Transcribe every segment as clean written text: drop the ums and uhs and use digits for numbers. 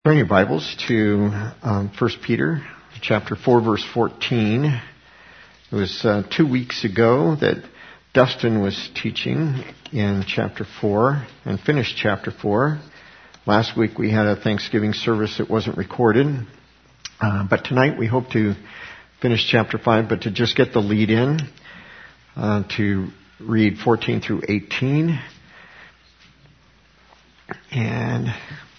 Turn your Bibles to 1 Peter chapter 4, verse 14. It was 2 weeks ago that Dustin was teaching in chapter 4 and finished chapter 4. Last week we had a Thanksgiving service that wasn't recorded. But tonight we hope to finish chapter 5, but to just get the lead in, to read 14 through 18. And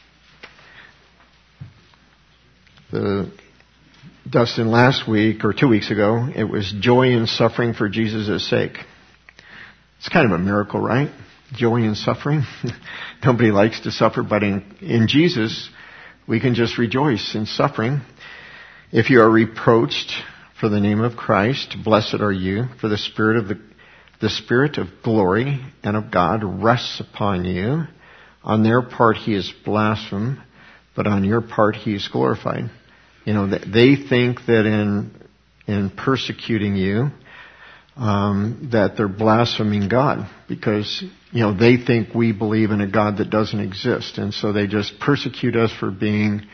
Dustin last week, or 2 weeks ago, it was joy in suffering for Jesus' sake. It's kind of a miracle, right? Joy in suffering. Nobody likes to suffer, but in Jesus, we can just rejoice in suffering. If you are reproached for the name of Christ, blessed are you, for the Spirit of glory and of God rests upon you. On their part he is blasphemed, but on your part he is glorified. You know, they think that in persecuting you, that they're blaspheming God because, you know, they think we believe in a God that doesn't exist. And so they just persecute us for being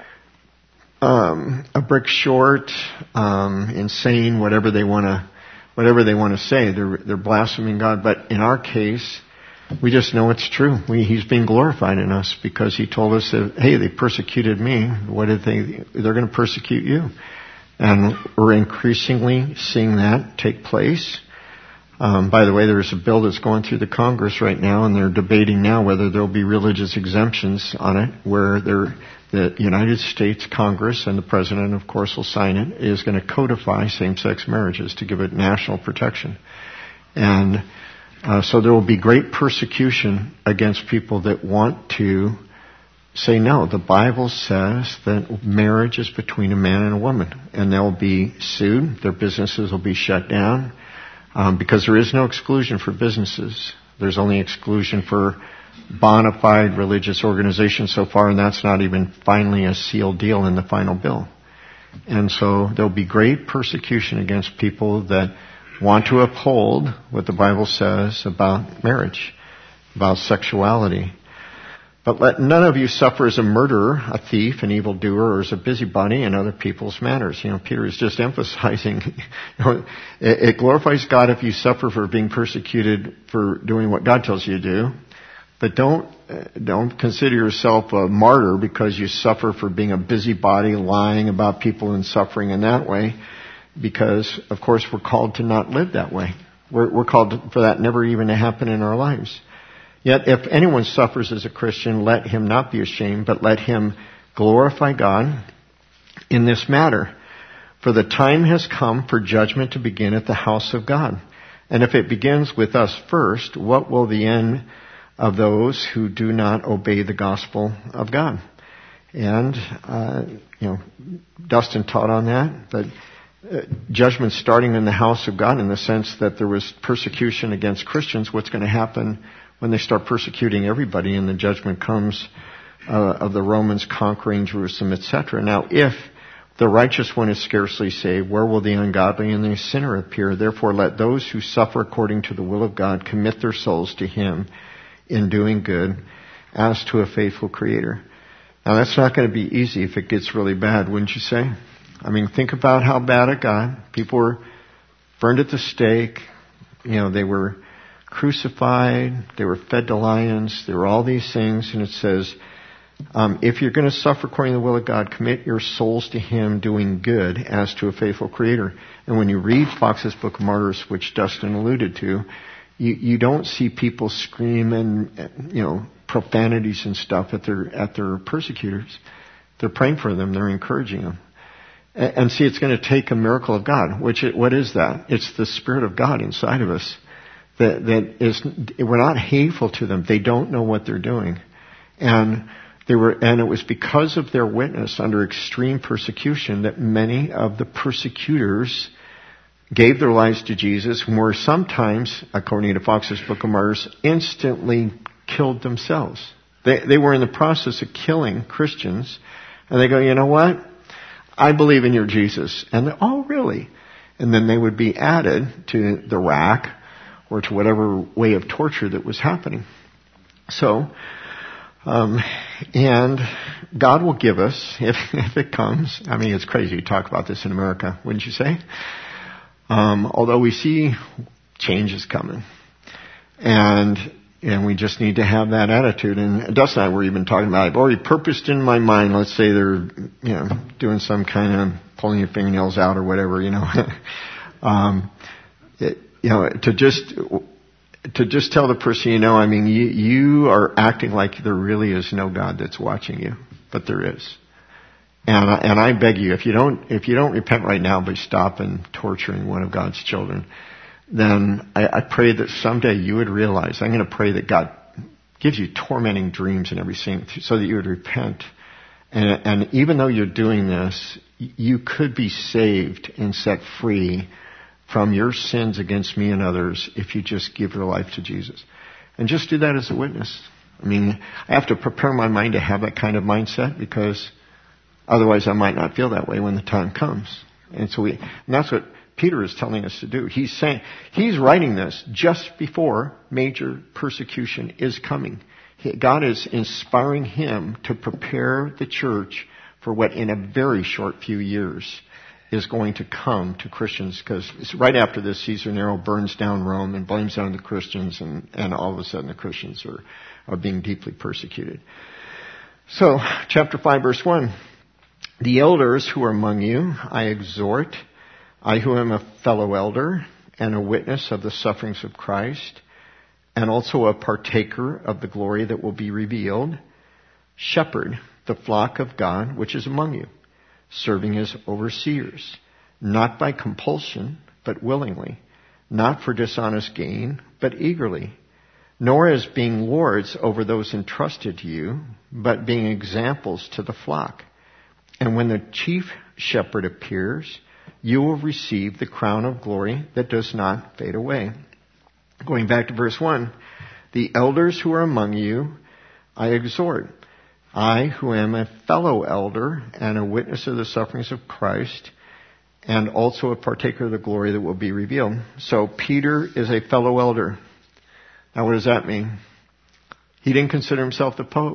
a brick short, insane, whatever they want to say. They're blaspheming God. But in our case, we just know it's true. He's being glorified in us because he told us that, hey, they persecuted me. What did they're going to persecute you. And we're increasingly seeing that take place. By the way, there's a bill that's going through the Congress right now, and they're debating now whether there'll be religious exemptions on it, where the United States Congress and the President, of course, will sign it, is going to codify same-sex marriages to give it national protection. And so there will be great persecution against people that want to say, no, the Bible says that marriage is between a man and a woman. And they'll be sued. Their businesses will be shut down because there is no exclusion for businesses. There's only exclusion for bona fide religious organizations so far, and that's not even finally a sealed deal in the final bill. And so there'll be great persecution against people that want to uphold what the Bible says about marriage, about sexuality. But let none of you suffer as a murderer, a thief, an evildoer, or as a busybody in other people's matters. You know, Peter is just emphasizing, it glorifies God if you suffer for being persecuted for doing what God tells you to do. But don't consider yourself a martyr because you suffer for being a busybody, lying about people and suffering in that way. Because, of course, we're called to not live that way. We're called for that never even to happen in our lives. Yet, if anyone suffers as a Christian, let him not be ashamed, but let him glorify God in this matter. For the time has come for judgment to begin at the house of God. And if it begins with us first, what will the end of those who do not obey the gospel of God? And, Dustin taught on that, but judgment starting in the house of God in the sense that there was persecution against Christians. What's going to happen when they start persecuting everybody and the judgment comes of the Romans conquering Jerusalem, etc. Now, if the righteous one is scarcely saved, where will the ungodly and the sinner appear? Therefore, let those who suffer according to the will of God commit their souls to Him in doing good as to a faithful Creator. Now, that's not going to be easy if it gets really bad, wouldn't you say? I mean, think about how bad it got. People were burned at the stake. You know, they were crucified. They were fed to lions. There were all these things. And it says, if you're going to suffer according to the will of God, commit your souls to Him doing good as to a faithful Creator. And when you read Fox's Book of Martyrs, which Dustin alluded to, you don't see people screaming, profanities and stuff at their persecutors. They're praying for them. They're encouraging them. And see, it's going to take a miracle of God. What is that? It's the Spirit of God inside of us. We're not hateful to them. They don't know what they're doing. And it was because of their witness under extreme persecution that many of the persecutors gave their lives to Jesus and were sometimes, according to Fox's Book of Martyrs, instantly killed themselves. They were in the process of killing Christians, and they go, you know what? I believe in your Jesus. And they're, oh, really? And then they would be added to the rack or to whatever way of torture that was happening. So, And God will give us, if it comes, I mean, it's crazy to talk about this in America, wouldn't you say? Although we see change is coming. And we just need to have that attitude. And Dustin and I were even talking about it. I've already purposed in my mind, let's say they're, doing some kind of pulling your fingernails out or whatever, to just tell the person, you are acting like there really is no God that's watching you, but there is. And I beg you, if you don't repent right now by stopping torturing one of God's children, then I pray that someday you would realize, I'm going to pray that God gives you tormenting dreams and everything so that you would repent. And even though you're doing this, you could be saved and set free from your sins against me and others if you just give your life to Jesus. And just do that as a witness. I have to prepare my mind to have that kind of mindset because otherwise I might not feel that way when the time comes. And that's what Peter is telling us to do. He's writing this just before major persecution is coming. God is inspiring him to prepare the church for what in a very short few years is going to come to Christians, because it's right after this, Caesar Nero burns down Rome and blames it on the Christians, and all of a sudden the Christians are being deeply persecuted. So, chapter 5, verse 1. The elders who are among you, I exhort, I who am a fellow elder and a witness of the sufferings of Christ, and also a partaker of the glory that will be revealed, shepherd the flock of God which is among you, serving as overseers, not by compulsion, but willingly, not for dishonest gain, but eagerly, nor as being lords over those entrusted to you, but being examples to the flock. And when the chief shepherd appears, you will receive the crown of glory that does not fade away. Going back to verse 1, the elders who are among you, I exhort. I, who am a fellow elder and a witness of the sufferings of Christ, and also a partaker of the glory that will be revealed. So Peter is a fellow elder. Now what does that mean? He didn't consider himself the Pope.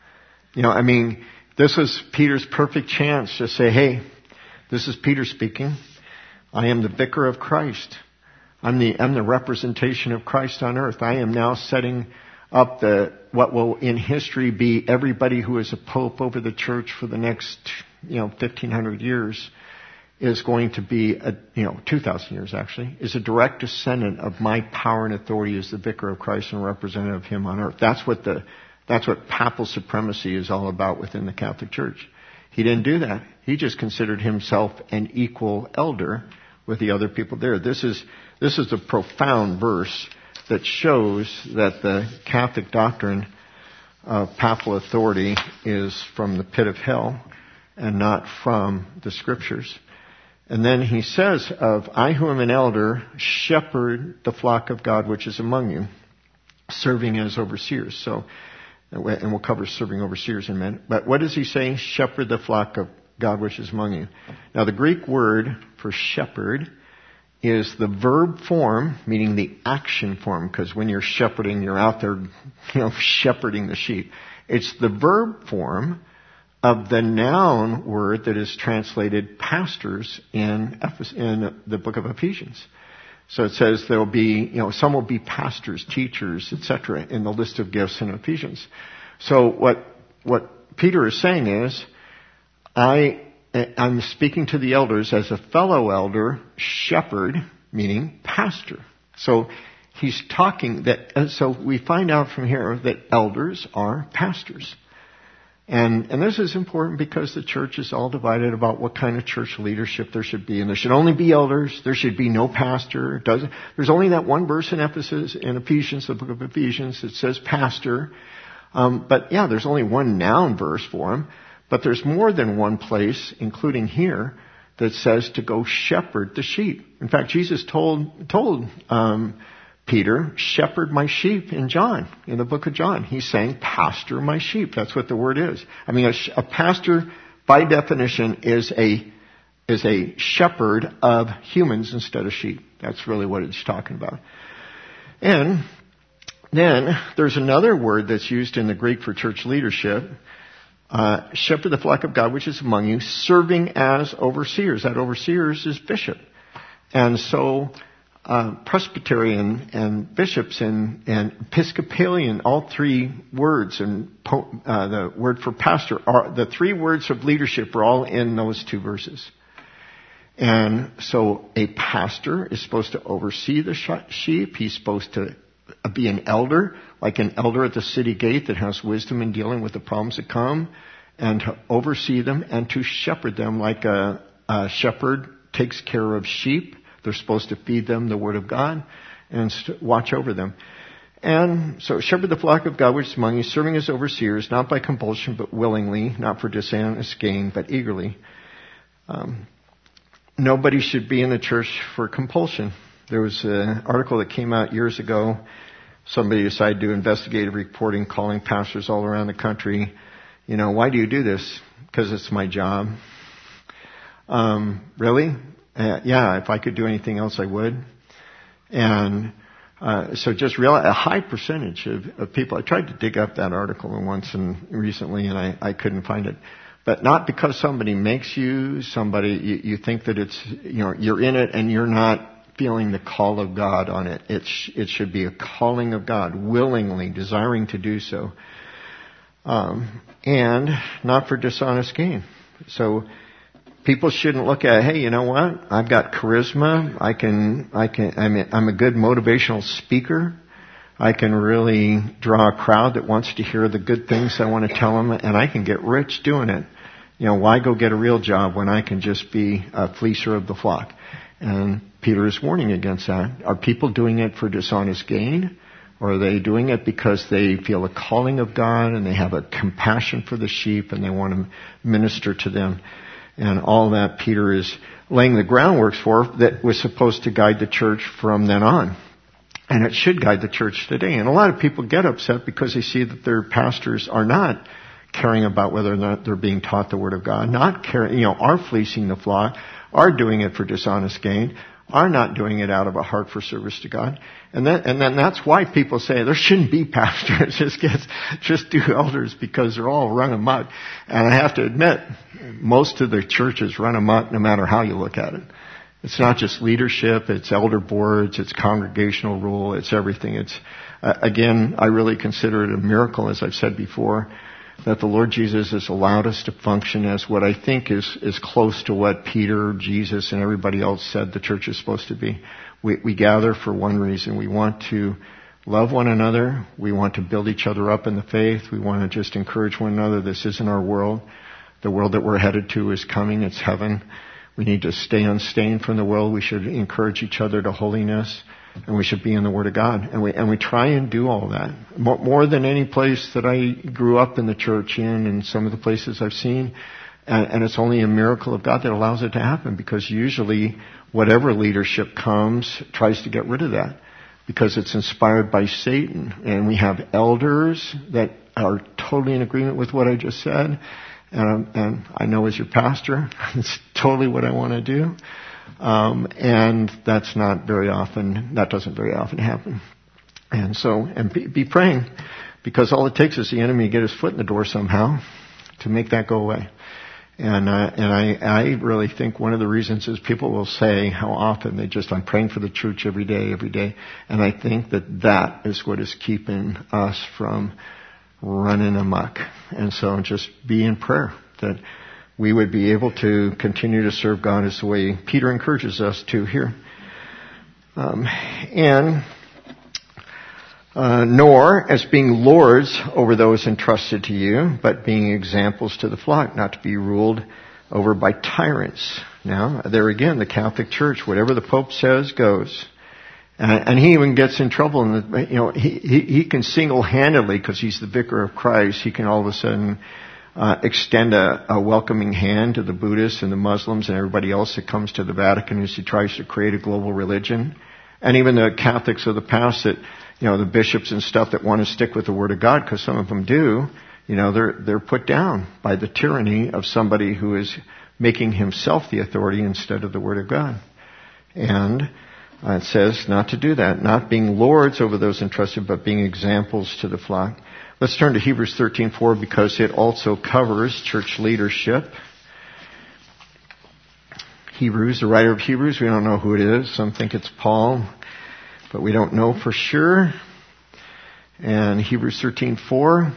This was Peter's perfect chance to say, hey, this is Peter speaking. I am the vicar of Christ. I'm the representation of Christ on earth. I am now setting up what will in history be everybody who is a pope over the church for the next 1,500 years is going to be 2,000 years actually, is a direct descendant of my power and authority as the vicar of Christ and representative of him on earth. That's what papal supremacy is all about within the Catholic Church. He didn't do that. He just considered himself an equal elder with the other people there. This is a profound verse that shows that the Catholic doctrine of papal authority is from the pit of hell and not from the Scriptures. And then he says of, I who am an elder, shepherd the flock of God which is among you, serving as overseers. So, and we'll cover serving overseers in a minute. But what does he say? Shepherd the flock of God which is among you. Now the Greek word for shepherd is the verb form, meaning the action form, because when you're shepherding, you're out there, shepherding the sheep. It's the verb form of the noun word that is translated pastors in the book of Ephesians. So it says there will be, some will be pastors, teachers, etc. in the list of gifts in Ephesians. So what Peter is saying is, I'm speaking to the elders as a fellow elder, shepherd, meaning pastor. So he's talking so we find out from here that elders are pastors. And this is important because the church is all divided about what kind of church leadership there should be. And there should only be elders. There should be no pastor. There's only that one verse in Ephesians, the book of Ephesians, that says pastor. There's only one noun verse for him. But there's more than one place, including here, that says to go shepherd the sheep. In fact, Jesus told Peter, shepherd my sheep in the book of John. He's saying, pastor my sheep. That's what the word is. A pastor, by definition, is a shepherd of humans instead of sheep. That's really what it's talking about. And Then there's another word that's used in the Greek for church leadership. Shepherd the flock of God which is among you, serving as overseers. That overseers is bishop. And so Presbyterian and bishops and Episcopalian, all three words, and the word for pastor, are the three words of leadership are all in those two verses. And so a pastor is supposed to oversee the sheep. He's supposed to be an elder, like an elder at the city gate that has wisdom in dealing with the problems that come, and to oversee them and to shepherd them like a shepherd takes care of sheep. They're supposed to feed them the word of God and watch over them. And so shepherd the flock of God which is among you, serving as overseers, not by compulsion but willingly, not for dishonest gain but eagerly. Nobody should be in the church for compulsion. There was an article that came out years ago. Somebody decided to do investigative reporting, calling pastors all around the country. Why do you do this? Because it's my job. Really? Yeah, if I could do anything else, I would. And so just realize a high percentage of people. I tried to dig up that article once and recently, and I couldn't find it. But not because somebody makes you, you think that it's, you're in it and you're not feeling the call of God on it. It should be a calling of God, willingly, desiring to do so. And not for dishonest gain. So people shouldn't look at, hey, you know what? I've got charisma. I'm a good motivational speaker. I can really draw a crowd that wants to hear the good things I want to tell them, and I can get rich doing it. Why go get a real job when I can just be a fleecer of the flock? And Peter is warning against that. Are people doing it for dishonest gain? Or are they doing it because they feel a calling of God and they have a compassion for the sheep and they want to minister to them? And all that Peter is laying the groundwork for that was supposed to guide the church from then on. And it should guide the church today. And a lot of people get upset because they see that their pastors are not caring about whether or not they're being taught the Word of God, not caring, are fleecing the flock, are doing it for dishonest gain, are not doing it out of a heart for service to God. And then that's why people say there shouldn't be pastors, just do elders, because they're all run amok. And I have to admit, most of the churches run amok no matter how you look at it. It's not just leadership, it's elder boards, it's congregational rule, it's everything. It's, again, I really consider it a miracle, as I've said before, that the Lord Jesus has allowed us to function as what I think is close to what Peter, Jesus, and everybody else said the church is supposed to be. We gather for one reason. We want to love one another. We want to build each other up in the faith. We want to just encourage one another. This isn't our world. The world that we're headed to is coming. It's heaven. We need to stay unstained from the world. We should encourage each other to holiness. And we should be in the Word of God. And we try and do all that. More than any place that I grew up in the church in and some of the places I've seen. And it's only a miracle of God that allows it to happen, because usually whatever leadership comes tries to get rid of that, because it's inspired by Satan. And we have elders that are totally in agreement with what I just said. And I know as your pastor, it's totally what I want to do. And that doesn't very often happen. And so, be praying, because all it takes is the enemy to get his foot in the door somehow to make that go away. And I really think one of the reasons is people will say how often I'm praying for the church every day. And I think that is what is keeping us from running amok. And so just be in prayer that we would be able to continue to serve God as the way Peter encourages us to here. Nor as being lords over those entrusted to you, but being examples to the flock, not to be ruled over by tyrants. Now, there again, the Catholic Church, whatever the Pope says goes. And he even gets in trouble. He can single-handedly, because he's the vicar of Christ, he can all of a sudden extend a welcoming hand to the Buddhists and the Muslims and everybody else that comes to the Vatican as he tries to create a global religion. And even the Catholics of the past that, the bishops and stuff that want to stick with the Word of God, because some of them do, they're put down by the tyranny of somebody who is making himself the authority instead of the Word of God. And It says not to do that, not being lords over those entrusted, but being examples to the flock. Let's turn to Hebrews 13:4 because it also covers church leadership. Hebrews, the writer of Hebrews, we don't know who it is. Some think it's Paul, but we don't know for sure. And Hebrews 13:4.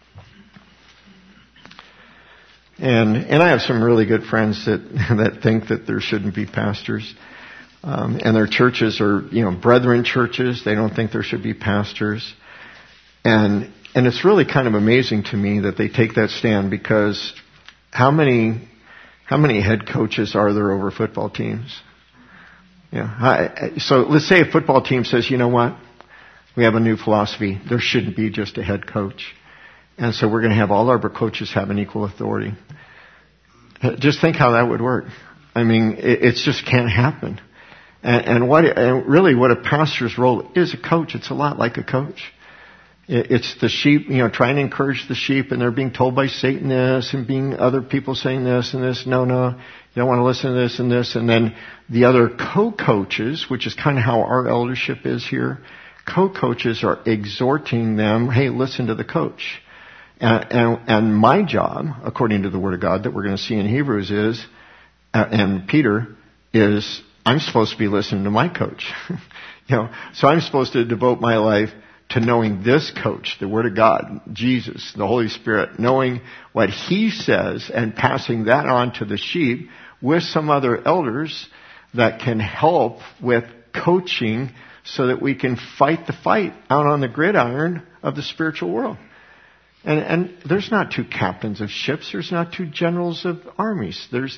And I have some really good friends that think that there shouldn't be pastors. And their churches are, brethren churches. They don't think there should be pastors. And it's really kind of amazing to me that they take that stand, because how many head coaches are there over football teams? So let's say a football team says, you know what? We have a new philosophy. There shouldn't be just a head coach. And so we're going to have all our coaches have an equal authority. Just think how that would work. I mean, it just can't happen. And really what a pastor's role is, a coach, it's a lot like a coach. It's the sheep, trying to encourage the sheep, and they're being told by Satan this, and being other people saying this and this. No, you don't want to listen to this and this. And then the other co-coaches, which is kind of how our eldership is here, co-coaches are exhorting them, hey, listen to the coach. And my job, according to the Word of God that we're going to see in Hebrews is, and Peter, is I'm supposed to be listening to my coach. So I'm supposed to devote my life to knowing this coach, the Word of God, Jesus, the Holy Spirit, knowing what He says and passing that on to the sheep with some other elders that can help with coaching so that we can fight the fight out on the gridiron of the spiritual world. And there's not two captains of ships. There's not two generals of armies. There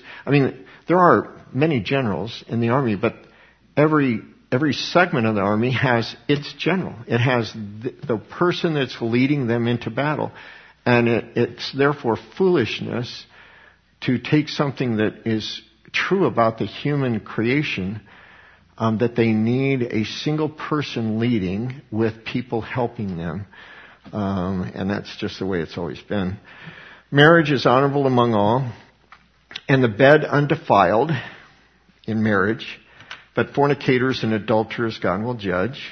are many generals in the army, but every segment of the army has its general. It has the person that's leading them into battle. And it's therefore foolishness to take something that is true about the human creation, that they need a single person leading with people helping them. And that's just the way it's always been. Marriage is honorable among all, and the bed undefiled in marriage, but fornicators and adulterers God will judge.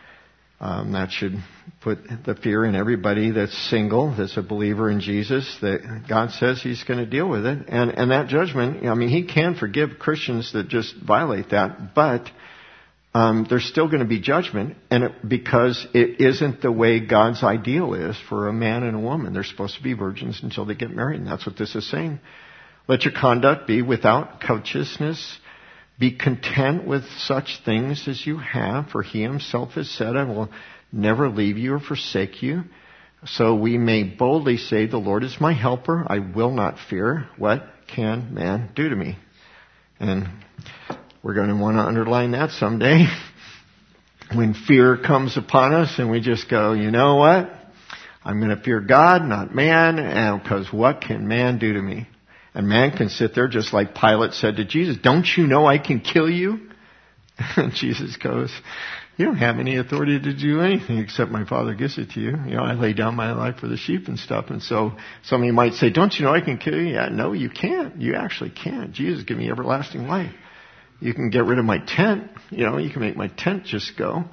That should put the fear in everybody that's single, that's a believer in Jesus, that God says He's going to deal with it. And that judgment, He can forgive Christians that just violate that, but there's still going to be judgment, because it isn't the way God's ideal is for a man and a woman. They're supposed to be virgins until they get married, and that's what this is saying. Let your conduct be without covetousness. Be content with such things as you have, for He Himself has said, I will never leave you or forsake you. So we may boldly say, the Lord is my helper. I will not fear. What can man do to me? And we're going to want to underline that someday. When fear comes upon us and we just go, you know what? I'm going to fear God, not man, because what can man do to me? And man can sit there just like Pilate said to Jesus, don't you know I can kill you? And Jesus goes, you don't have any authority to do anything except my Father gives it to you. I lay down my life for the sheep and stuff. And so somebody might say, don't you know I can kill you? Yeah, no, you can't. You actually can't. Jesus gave me everlasting life. You can get rid of my tent. You can make my tent just go.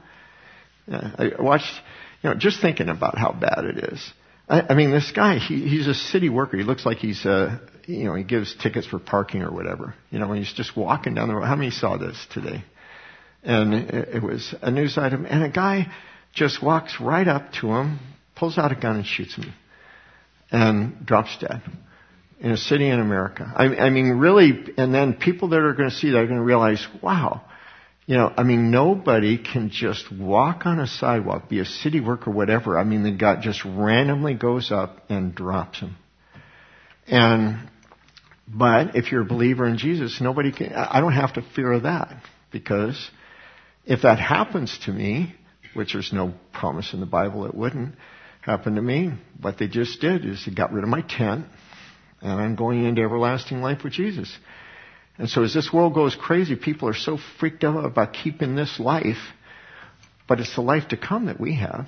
I watched, just thinking about how bad it is. This guy, he's a city worker. He looks like he's, he gives tickets for parking or whatever. He's just walking down the road. How many saw this today? And it was a news item. And a guy just walks right up to him, pulls out a gun and shoots him. And drops dead. In a city in America. Really, and then people that are going to see that are going to realize, wow, nobody can just walk on a sidewalk, be a city worker, whatever. The guy just randomly goes up and drops him. But if you're a believer in Jesus, I don't have to fear that, because if that happens to me, which there's no promise in the Bible it wouldn't happen to me, what they just did is they got rid of my tent, and I'm going into everlasting life with Jesus. And so as this world goes crazy, people are so freaked out about keeping this life, but it's the life to come that we have.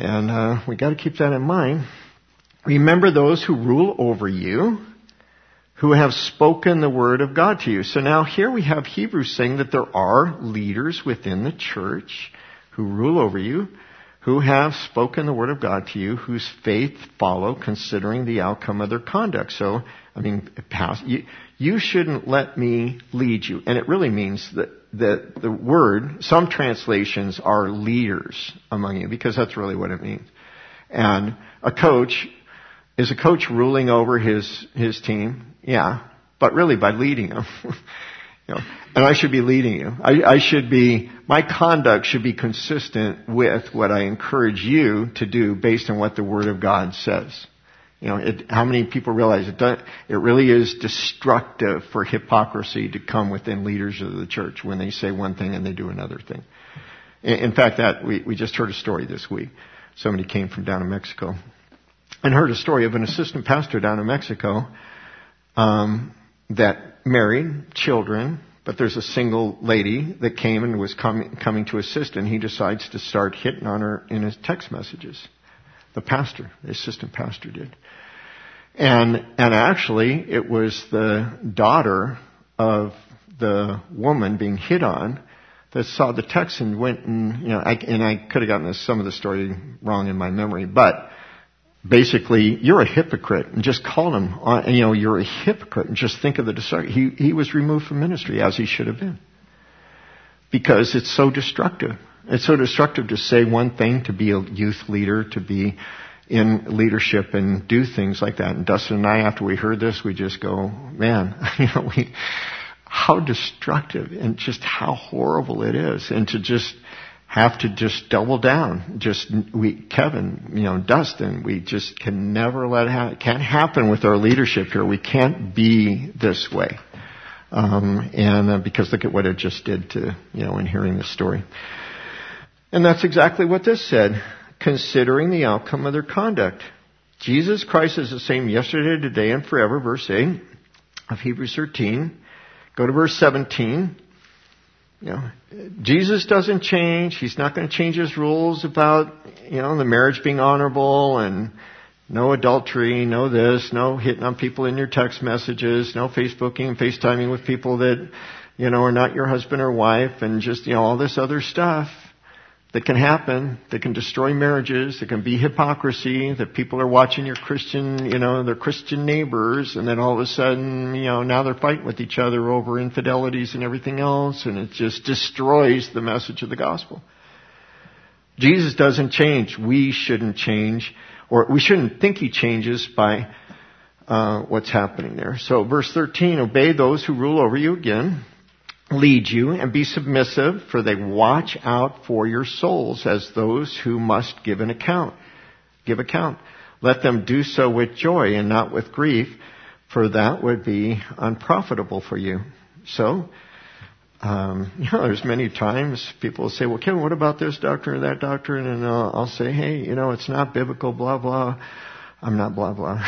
And we got to keep that in mind. Remember those who rule over you. who have spoken the word of God to you. So now here we have Hebrews saying that there are leaders within the church who rule over you, who have spoken the word of God to you, whose faith follow considering the outcome of their conduct. So, you shouldn't let me lead you. And it really means that the word, some translations are leaders among you, because that's really what it means. And is a coach ruling over his team? Yeah, but really by leading them. And I should be leading you. My conduct should be consistent with what I encourage you to do based on what the Word of God says. How many people realize it really is destructive for hypocrisy to come within leaders of the church when they say one thing and they do another thing. In fact, we just heard a story this week. Somebody came from down in Mexico and heard a story of an assistant pastor down in Mexico that married children, but there's a single lady that came and was coming to assist, and he decides to start hitting on her in his text messages. The assistant pastor did. And actually, it was the daughter of the woman being hit on that saw the text and went and, I could have gotten some of the story wrong in my memory, but basically, you're a hypocrite, and just called him on, you're a hypocrite, and just think of the destruction. He was removed from ministry, as he should have been. Because it's so destructive. It's so destructive to say one thing, to be a youth leader, to be in leadership and do things like that. And Dustin and I, after we heard this, we just go, man, how destructive and just how horrible it is. And to just have to just double down. Kevin, Dustin, we just can never let it happen. It can't happen with our leadership here. We can't be this way. Because look at what it just did to, in hearing this story. And that's exactly what this said, considering the outcome of their conduct. Jesus Christ is the same yesterday, today, and forever, verse 8 of Hebrews 13. Go to verse 17. Jesus doesn't change. He's not going to change his rules about, the marriage being honorable and no adultery, no this, no hitting on people in your text messages, no Facebooking, FaceTiming with people that, are not your husband or wife, and just, all this other stuff that can happen, that can destroy marriages, that can be hypocrisy, that people are watching your Christian, their Christian neighbors, and then all of a sudden, now they're fighting with each other over infidelities and everything else, and it just destroys the message of the gospel. Jesus doesn't change. We shouldn't change, or we shouldn't think he changes by what's happening there. So verse 13, obey those who rule over you again. Lead you, and be submissive, for they watch out for your souls as those who must give account. Let them do so with joy and not with grief, for that would be unprofitable for you. So, there's many times people will say, well, Kevin, what about this doctrine or that doctrine? And I'll say, hey, it's not biblical, blah, blah. I'm not blah, blah.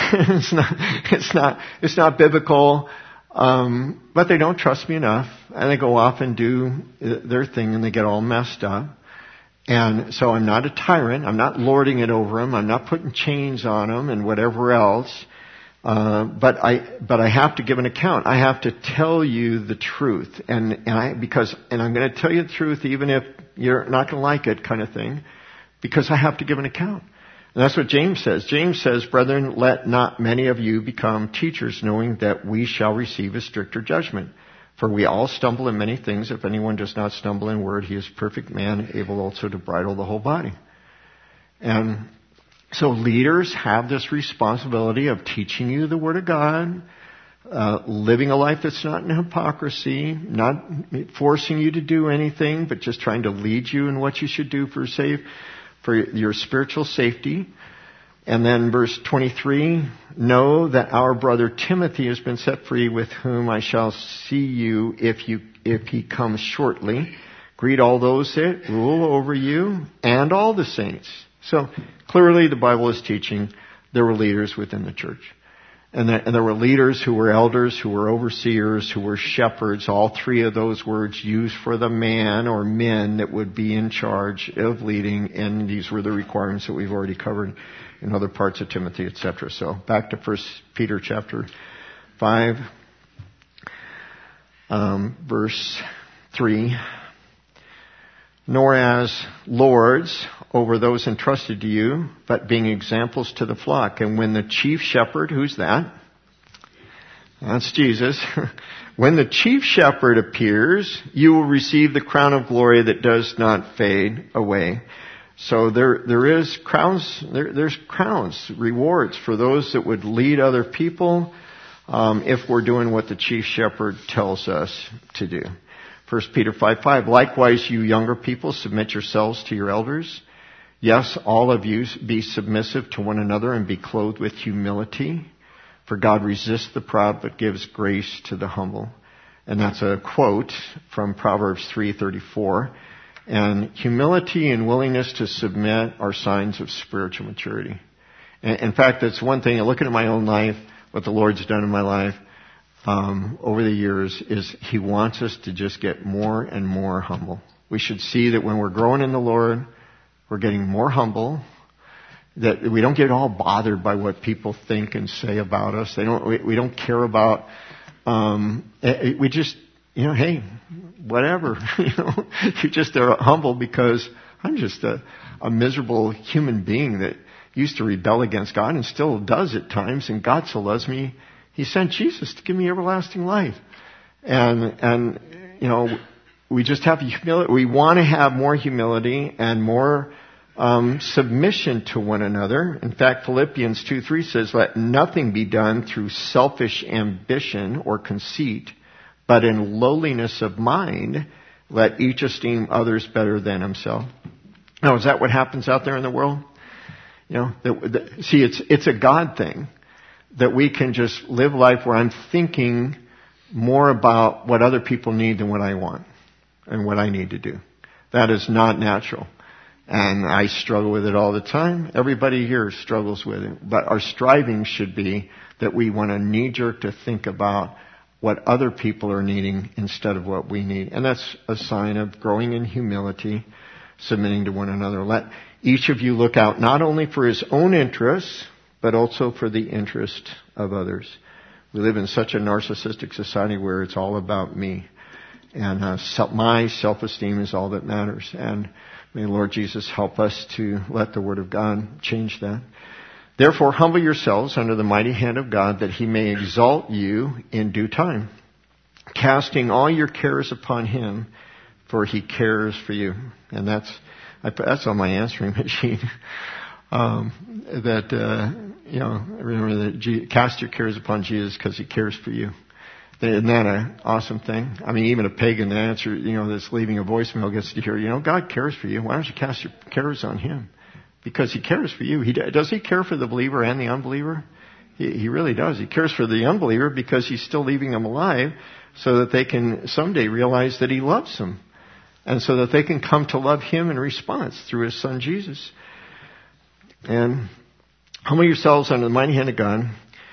It's not biblical. But they don't trust me enough, and they go off and do their thing, and they get all messed up. And so I'm not a tyrant. I'm not lording it over them. I'm not putting chains on them and whatever else. But I have to give an account. I have to tell you the truth, and I'm going to tell you the truth even if you're not going to like it, kind of thing, because I have to give an account. And that's what James says. James says, brethren, let not many of you become teachers, knowing that we shall receive a stricter judgment. For we all stumble in many things. If anyone does not stumble in word, he is a perfect man, able also to bridle the whole body. And so leaders have this responsibility of teaching you the Word of God, living a life that's not in hypocrisy, not forcing you to do anything, but just trying to lead you in what you should do for your spiritual safety. And then verse 23, know that our brother Timothy has been set free, with whom I shall see you if he comes shortly. Greet all those that rule over you and all the saints. So clearly the Bible is teaching there were leaders within the church. And there were leaders who were elders, who were overseers, who were shepherds. All three of those words used for the man or men that would be in charge of leading. And these were the requirements that we've already covered in other parts of Timothy, etc. So back to 1 Peter chapter 5, verse 3. Nor as lords over those entrusted to you, but being examples to the flock. And when the chief shepherd, who's that? That's Jesus. When the chief shepherd appears, you will receive the crown of glory that does not fade away. So there is crowns, there's crowns, rewards for those that would lead other people, if we're doing what the chief shepherd tells us to do. 1 Peter 5:5. Likewise, you younger people, submit yourselves to your elders. Yes, all of you be submissive to one another and be clothed with humility. For God resists the proud but gives grace to the humble. And that's a quote from Proverbs 3:34. And humility and willingness to submit are signs of spiritual maturity. And in fact, that's one thing, looking at my own life, what the Lord's done in my life, over the years, is He wants us to just get more and more humble. We should see that when we're growing in the Lord, we're getting more humble, that we don't get all bothered by what people think and say about us. We don't care about, we just, hey, whatever, you just are humble because I'm just a miserable human being that used to rebel against God and still does at times, and God so loves me, He sent Jesus to give me everlasting life. And we just have humility. We want to have more humility and more submission to one another. In fact, Philippians 2:3 says, let nothing be done through selfish ambition or conceit, but in lowliness of mind, let each esteem others better than himself. Now, is that what happens out there in the world? See, it's a God thing. That we can just live life where I'm thinking more about what other people need than what I want and what I need to do. That is not natural. And I struggle with it all the time. Everybody here struggles with it. But our striving should be that we want to knee-jerk to think about what other people are needing instead of what we need. And that's a sign of growing in humility, submitting to one another. Let each of you look out not only for his own interests, but also for the interest of others. We live in such a narcissistic society where it's all about me. And my self-esteem is all that matters. And may the Lord Jesus help us to let the Word of God change that. Therefore, humble yourselves under the mighty hand of God, that He may exalt you in due time, casting all your cares upon Him, for He cares for you. And that's on my answering machine. Remember that cast your cares upon Jesus because He cares for you. Isn't that an awesome thing? I mean, even a pagan answer, that's leaving a voicemail gets to hear, God cares for you. Why don't you cast your cares on Him? Because He cares for you. Does He care for the believer and the unbeliever? He really does. He cares for the unbeliever because He's still leaving them alive so that they can someday realize that He loves them. And so that they can come to love Him in response through His Son Jesus. And humble yourselves under the mighty hand of God,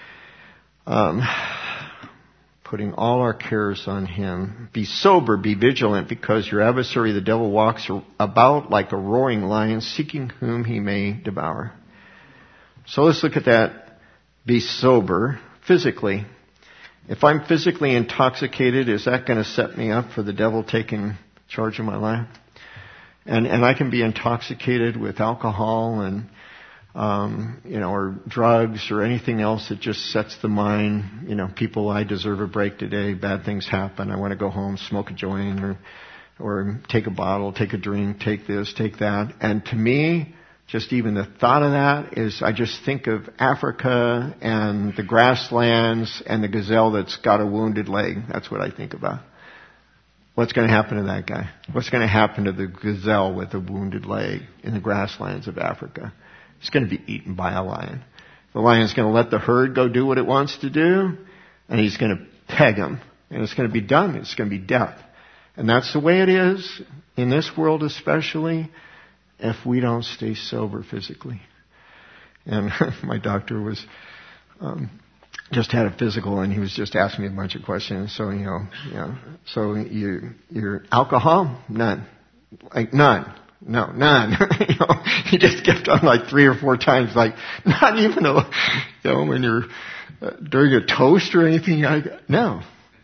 putting all our cares on Him. Be sober, be vigilant, because your adversary, the devil, walks about like a roaring lion, seeking whom he may devour. So let's look at that. Be sober physically. If I'm physically intoxicated, is that going to set me up for the devil taking charge of my life? And I can be intoxicated with alcohol and or drugs or anything else that just sets the mind, people, I deserve a break today, bad things happen, I want to go home, smoke a joint or take a bottle, take a drink, take this, take that. And to me, just even the thought of that is, I just think of Africa and the grasslands and the gazelle that's got a wounded leg. That's what I think about. What's going to happen to that guy? What's going to happen to the gazelle with a wounded leg in the grasslands of Africa? It's going to be eaten by a lion. The lion's going to let the herd go do what it wants to do, and he's going to peg him. And it's going to be done. It's going to be death. And that's the way it is in this world, especially if we don't stay sober physically. And my doctor was just had a physical, and he was just asking me a bunch of questions. So, so your alcohol? None. Like none. No, none. He just kept on like 3 or 4 times, like not even when you're during a toast or anything. No.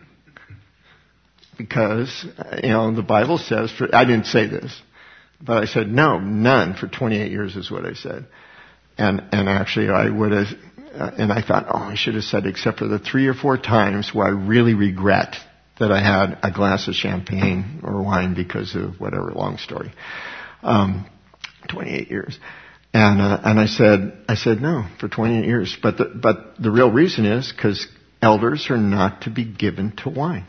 Because, the Bible says, I didn't say this, but I said, no, none for 28 years is what I said. And actually I would have, and I thought, I should have said except for the 3 or 4 times where I really regret that I had a glass of champagne or wine because of whatever, long story. 28 years. And I said no for 28 years. But the real reason is because elders are not to be given to wine.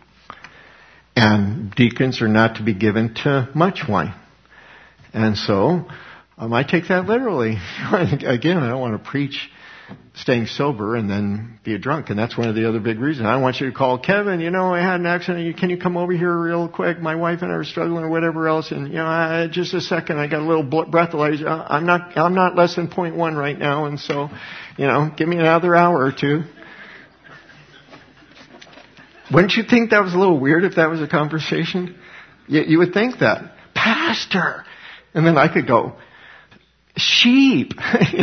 And deacons are not to be given to much wine. And so, I take that literally. Again, I don't want to preach staying sober and then be a drunk. And that's one of the other big reasons. I want you to call Kevin, I had an accident. Can you come over here real quick? My wife and I are struggling or whatever else. And, just a second, I got a little breathalyzer. I'm not less than 0.1 right now. And so, give me another hour or two. Wouldn't you think that was a little weird if that was a conversation? You would think that. Pastor. And then I could go, sheep,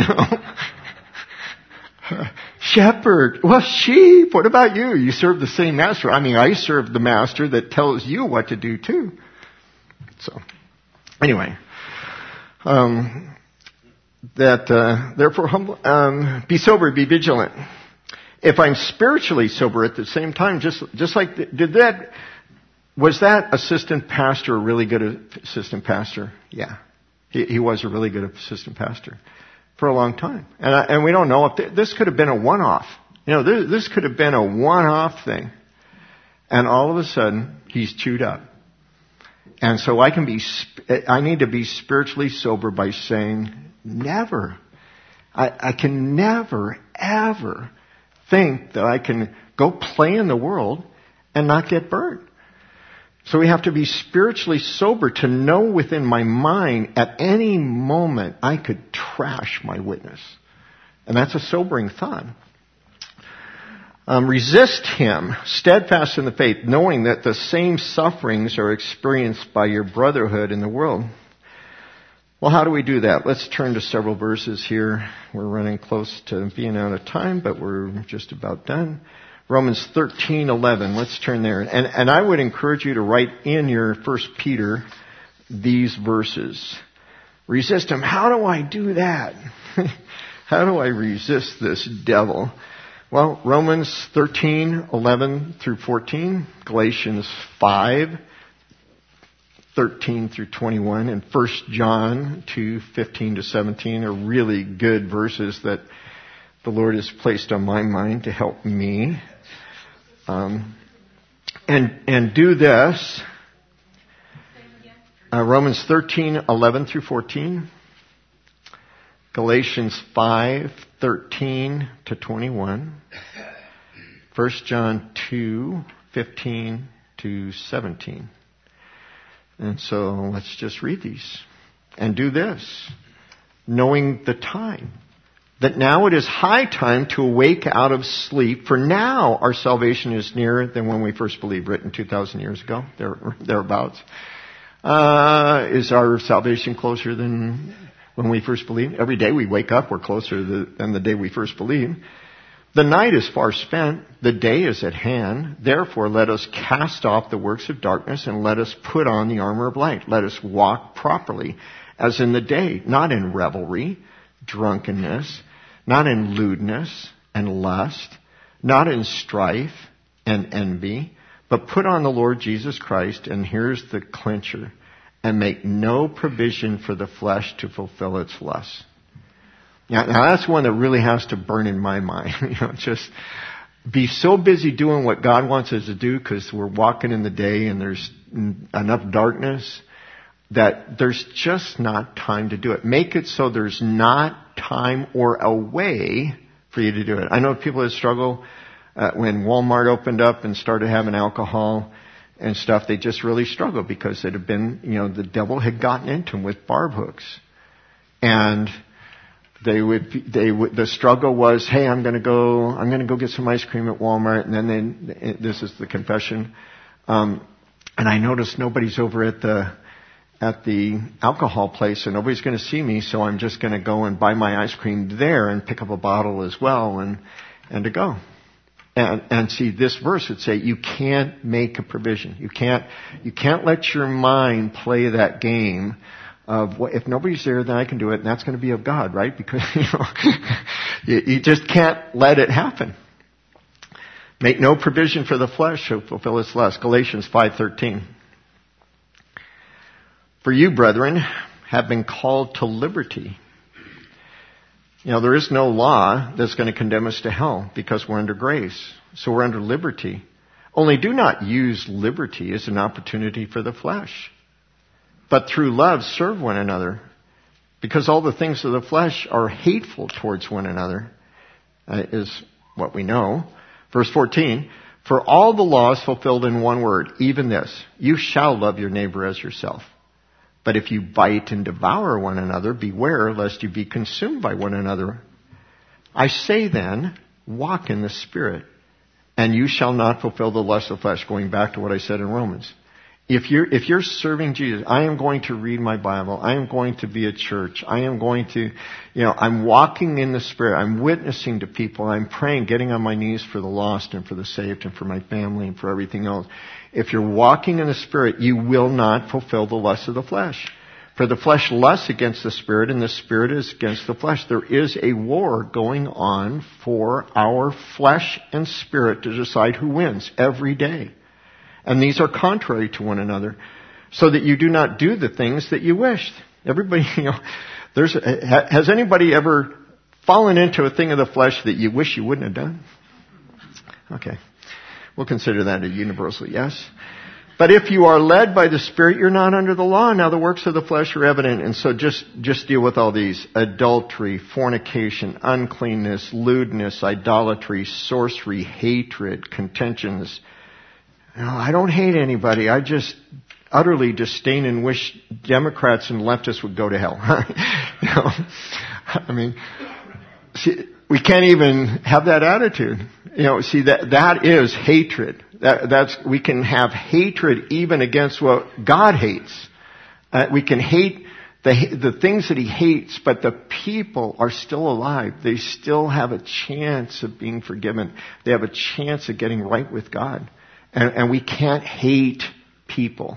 shepherd. Well, sheep. What about you? You serve the same master. I serve the master that tells you what to do too. So, anyway, therefore, humble, be sober, be vigilant. If I'm spiritually sober at the same time, just like was that assistant pastor a really good assistant pastor? Yeah, he was a really good assistant pastor for a long time. And we don't know if this could have been a one-off. This could have been a one-off thing. And all of a sudden, he's chewed up. And so I need to be spiritually sober by saying, never. I can never, ever think that I can go play in the world and not get burned. So we have to be spiritually sober to know within my mind at any moment I could trash my witness. And that's a sobering thought. Resist him, steadfast in the faith, knowing that the same sufferings are experienced by your brotherhood in the world. Well, how do we do that? Let's turn to several verses here. We're running close to being out of time, but we're just about done. Romans 13:11. Let's turn there. And I would encourage you to write in your 1 Peter these verses. Resist him. How do I do that? How do I resist this devil? Well, Romans 13:11 through 14, Galatians 5:13 through 21, and 1 John 2:15 to 17 are really good verses that the Lord has placed on my mind to help me. And do this. Romans 13:11 through 14. Galatians 5:13 to 21. 1 John 2:15 to 17. And so let's just read these. And do this, knowing the time, that now it is high time to awake out of sleep, for now our salvation is nearer than when we first believed, written 2,000 years ago, thereabouts. Is our salvation closer than when we first believed? Every day we wake up, we're closer than the day we first believed. The night is far spent, the day is at hand. Therefore let us cast off the works of darkness and let us put on the armor of light. Let us walk properly as in the day, not in revelry, drunkenness, not in lewdness and lust, not in strife and envy, but put on the Lord Jesus Christ, and here's the clincher, and make no provision for the flesh to fulfill its lusts. Now that's one that really has to burn in my mind. Just be so busy doing what God wants us to do because we're walking in the day and there's enough darkness that there's just not time to do it. Make it so there's not time or a way for you to do it. I know people that struggle when Walmart opened up and started having alcohol and stuff. They just really struggled because it had been, the devil had gotten into them with barb hooks, and the struggle was, hey, I'm going to go get some ice cream at Walmart, and then this is the confession, and I noticed nobody's over at the at the alcohol place and nobody's going to see me, so I'm just going to go and buy my ice cream there and pick up a bottle as well and to go. And see, this verse would say you can't make a provision. You can't let your mind play that game of, well, if nobody's there, then I can do it, and that's going to be of God, right? Because, you just can't let it happen. Make no provision for the flesh to fulfill its lust. Galatians 5:13. For you, brethren, have been called to liberty. There is no law that's going to condemn us to hell because we're under grace. So we're under liberty. Only do not use liberty as an opportunity for the flesh, but through love serve one another, because all the things of the flesh are hateful towards one another, is what we know. Verse 14, for all the law is fulfilled in one word, even this, you shall love your neighbor as yourself. But if you bite and devour one another, beware lest you be consumed by one another. I say then, walk in the Spirit, and you shall not fulfill the lust of the flesh. Going back to what I said in Romans. If you're serving Jesus, I am going to read my Bible. I am going to be at church. I am going to, I'm walking in the Spirit. I'm witnessing to people. I'm praying, getting on my knees for the lost and for the saved and for my family and for everything else. If you're walking in the Spirit, you will not fulfill the lust of the flesh. For the flesh lusts against the Spirit, and the Spirit is against the flesh. There is a war going on for our flesh and spirit to decide who wins every day. And these are contrary to one another, so that you do not do the things that you wished. Everybody, has anybody ever fallen into a thing of the flesh that you wish you wouldn't have done? Okay. We'll consider that a universal yes. But if you are led by the Spirit, you're not under the law. Now the works of the flesh are evident. And so just deal with all these. Adultery, fornication, uncleanness, lewdness, idolatry, sorcery, hatred, contentions. I don't hate anybody. I just utterly disdain and wish Democrats and leftists would go to hell. See, we can't even have that attitude. See, that is hatred. We can have hatred even against what God hates. We can hate the things that He hates, but the people are still alive. They still have a chance of being forgiven. They have a chance of getting right with God. And we can't hate people.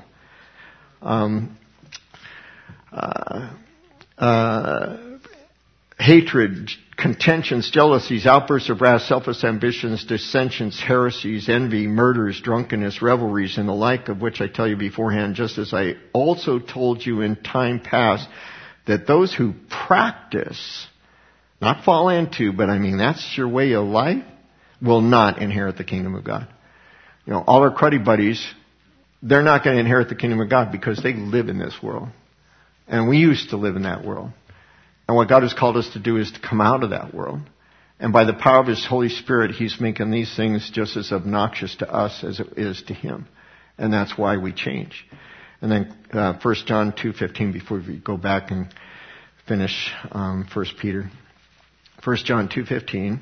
Hatred, contentions, jealousies, outbursts of wrath, selfish ambitions, dissensions, heresies, envy, murders, drunkenness, revelries, and the like, of which I tell you beforehand, just as I also told you in time past, that those who practice, not fall into, but that's your way of life, will not inherit the kingdom of God. All our cruddy buddies, they're not going to inherit the kingdom of God because they live in this world. And we used to live in that world. And what God has called us to do is to come out of that world. And by the power of His Holy Spirit, He's making these things just as obnoxious to us as it is to Him. And that's why we change. And then 1 John 2:15, before we go back and finish 1 Peter. 1 John 2:15.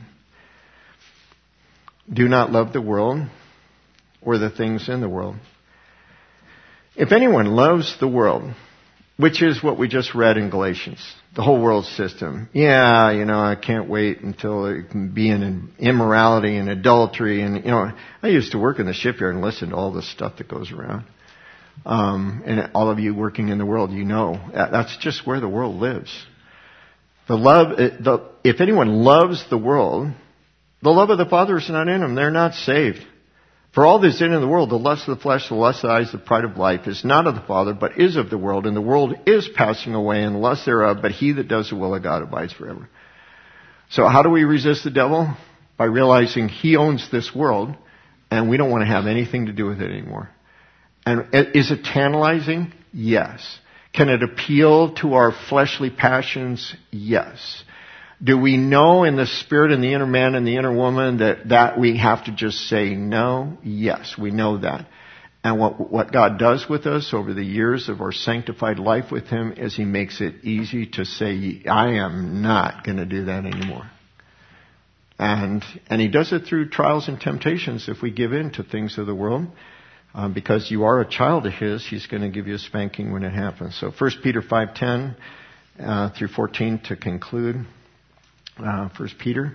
Do not love the world or the things in the world. If anyone loves the world, which is what we just read in Galatians, the whole world system. I can't wait until it can be in immorality and adultery. And, I used to work in the shipyard and listen to all the stuff that goes around. And all of you working in the world, that's just where the world lives. If anyone loves the world, the love of the Father is not in them. They're not saved. For all that is in the world, the lust of the flesh, the lust of the eyes, the pride of life, is not of the Father, but is of the world. And the world is passing away, and the lust thereof, but he that does the will of God abides forever. So how do we resist the devil? By realizing he owns this world, and we don't want to have anything to do with it anymore. And is it tantalizing? Yes. Can it appeal to our fleshly passions? Yes. Do we know in the spirit and the inner man and the inner woman that we have to just say no? Yes, we know that. And what God does with us over the years of our sanctified life with Him is He makes it easy to say, I am not going to do that anymore. And He does it through trials and temptations if we give in to things of the world. Because you are a child of His, He's going to give you a spanking when it happens. So 1 Peter 5:10 through 14 to conclude. 1 Peter.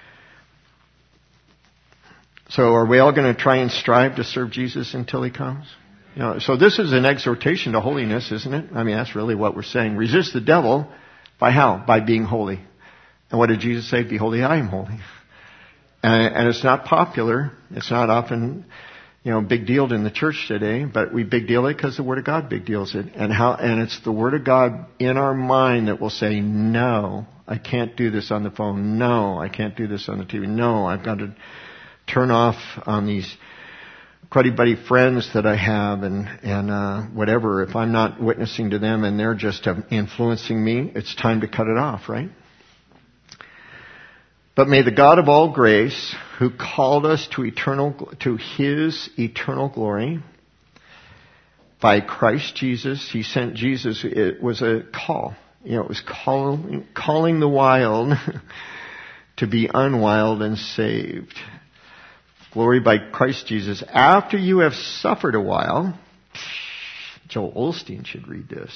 So are we all going to try and strive to serve Jesus until He comes? So this is an exhortation to holiness, isn't it? I mean, that's really what we're saying. Resist the devil by how? By being holy. And what did Jesus say? Be holy, I am holy. And it's not popular. It's not often, big dealed in the church today, but we big deal it because the Word of God big deals it. And it's the Word of God in our mind that will say, no, I can't do this on the phone. No, I can't do this on the TV. No, I've got to turn off on these cruddy buddy friends that I have and whatever. If I'm not witnessing to them and they're just influencing me, it's time to cut it off, right? But may the God of all grace, who called us to His eternal glory by Christ Jesus, He sent Jesus. It was a call. It was calling the wild to be unwild and saved. Glory by Christ Jesus. After you have suffered a while, Joel Osteen should read this.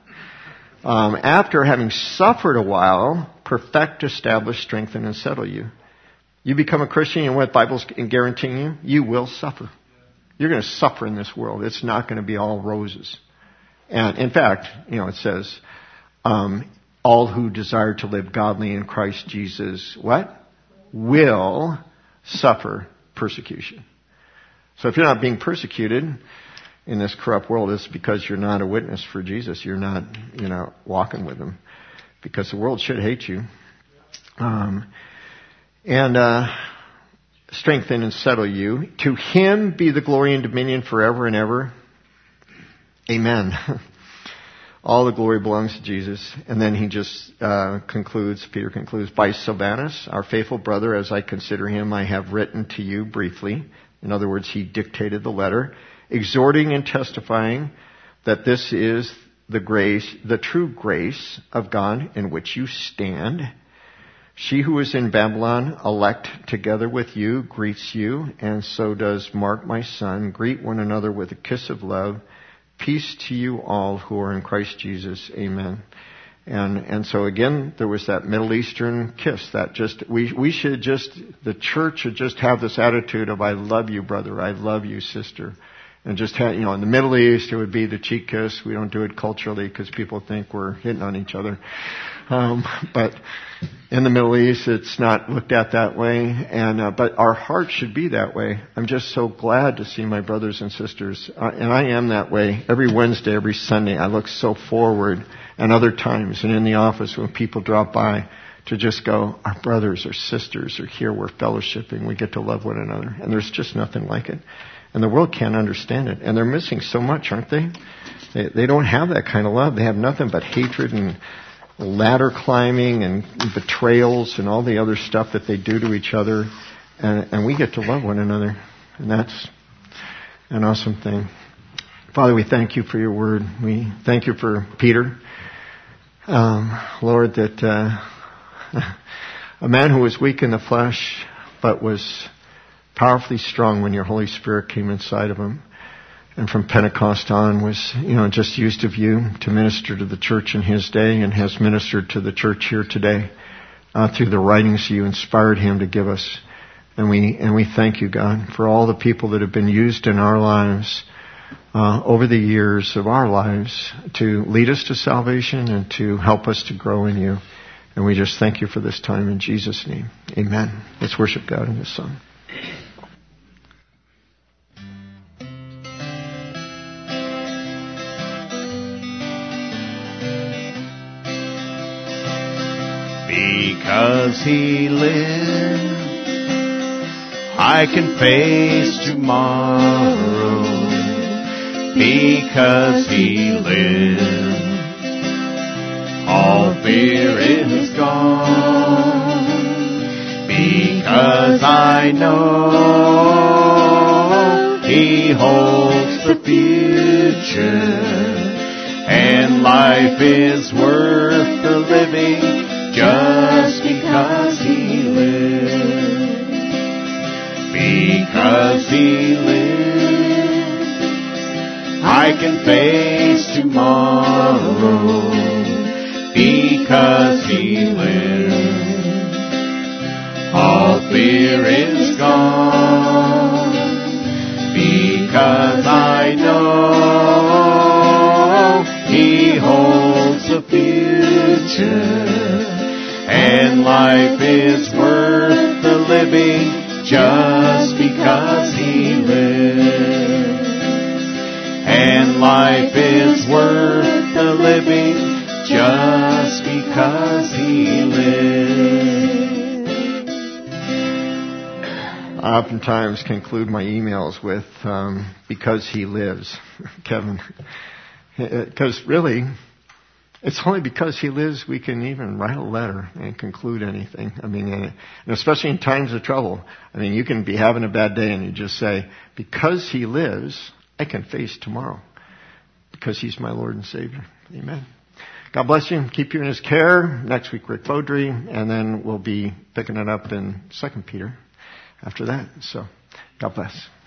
After having suffered a while, perfect, establish, strengthen, and settle you. You become a Christian, and what the Bible's guaranteeing you, you will suffer. You're going to suffer in this world. It's not going to be all roses. And in fact, it says, all who desire to live godly in Christ Jesus, what? Will suffer persecution. So if you're not being persecuted in this corrupt world, it's because you're not a witness for Jesus. You're not, walking with Him. Because the world should hate you. Strengthen and settle you. To Him be the glory and dominion forever and ever. Amen. All the glory belongs to Jesus. And then he just Peter concludes, by Silvanus, our faithful brother, as I consider him, I have written to you briefly. In other words, he dictated the letter, exhorting and testifying that this is the true grace of God in which you stand. She who is in Babylon, elect together with you, greets you, and so does Mark, my son. Greet one another with a kiss of love. Peace to you all who are in Christ Jesus. Amen. And so again, there was that Middle Eastern kiss. The church should just have this attitude of, I love you, brother. I love you, sister. And just have, in the Middle East, it would be the cheek kiss. We don't do it culturally because people think we're hitting on each other. But in the Middle East, it's not looked at that way. But our heart should be that way. I'm just so glad to see my brothers and sisters. And I am that way. Every Wednesday, every Sunday, I look so forward. And other times, and in the office when people drop by, to just go, our brothers or sisters are here. We're fellowshipping. We get to love one another. And there's just nothing like it. And the world can't understand it. And they're missing so much, aren't they? They don't have that kind of love. They have nothing but hatred and ladder climbing and betrayals and all the other stuff that they do to each other. And we get to love one another. And that's an awesome thing. Father, we thank you for your word. We thank you for Peter. Lord, that a man who was weak in the flesh but was powerfully strong when your Holy Spirit came inside of him. And from Pentecost on was, just used of you to minister to the church in his day and has ministered to the church here today through the writings you inspired him to give us. And we thank you, God, for all the people that have been used in our lives over the years of our lives to lead us to salvation and to help us to grow in you. And we just thank you for this time in Jesus' name. Amen. Let's worship God in this song. Because he lives, I can face tomorrow. Because he lives, all fear is gone. Because I know he holds the future, and life is worth the living just because he lives. Because he lives, I can face tomorrow because He lives. All fear is gone because I know He holds the future, and life is worth the living just because He lives. And life is worth the living just because He lives. I oftentimes conclude my emails with, because He lives, Kevin. Because really, it's only because He lives we can even write a letter and conclude anything. I mean, and especially in times of trouble. I mean, you can be having a bad day and you just say, because He lives, I can face tomorrow. Because He's my Lord and Savior. Amen. God bless you. Keep you in His care. Next week, Rick Fodry. And then we'll be picking it up in 2 Peter after that. So, God bless.